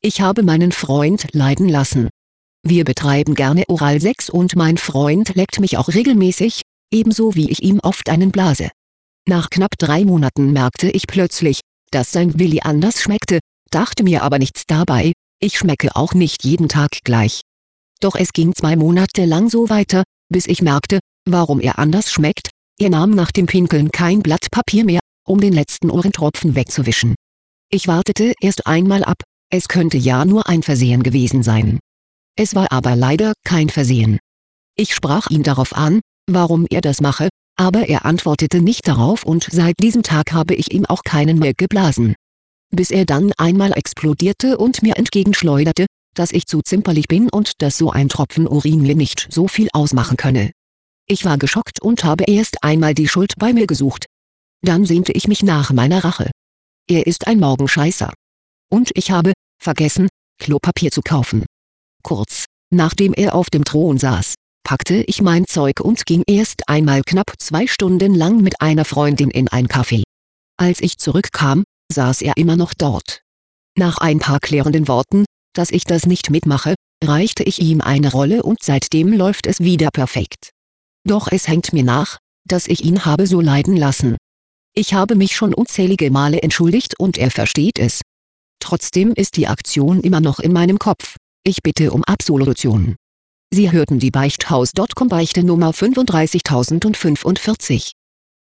Ich habe meinen Freund leiden lassen. Wir betreiben gerne Oralsex und mein Freund leckt mich auch regelmäßig, ebenso wie ich ihm oft einen blase. Nach knapp 3 Monaten merkte ich plötzlich, dass sein Willi anders schmeckte, dachte mir aber nichts dabei, ich schmecke auch nicht jeden Tag gleich. Doch es ging 2 Monate lang so weiter, bis ich merkte, warum er anders schmeckt. Er nahm nach dem Pinkeln kein Blatt Papier mehr, um den letzten Ohrentropfen wegzuwischen. Ich wartete erst einmal ab, es könnte ja nur ein Versehen gewesen sein. Es war aber leider kein Versehen. Ich sprach ihn darauf an, warum er das mache, aber er antwortete nicht darauf und seit diesem Tag habe ich ihm auch keinen mehr geblasen. Bis er dann einmal explodierte und mir entgegenschleuderte, dass ich zu zimperlich bin und dass so ein Tropfen Urin mir nicht so viel ausmachen könne. Ich war geschockt und habe erst einmal die Schuld bei mir gesucht. Dann sehnte ich mich nach meiner Rache. Er ist ein Morgenscheißer. Und ich habe vergessen, Klopapier zu kaufen. Kurz, nachdem er auf dem Thron saß, packte ich mein Zeug und ging erst einmal knapp 2 Stunden lang mit einer Freundin in ein Café. Als ich zurückkam, saß er immer noch dort. Nach ein paar klärenden Worten, dass ich das nicht mitmache, reichte ich ihm eine Rolle und seitdem läuft es wieder perfekt. Doch es hängt mir nach, dass ich ihn habe so leiden lassen. Ich habe mich schon unzählige Male entschuldigt und er versteht es. Trotzdem ist die Aktion immer noch in meinem Kopf. Ich bitte um Absolution. Sie hörten die Beichthaus.com Beichte Nummer 35045.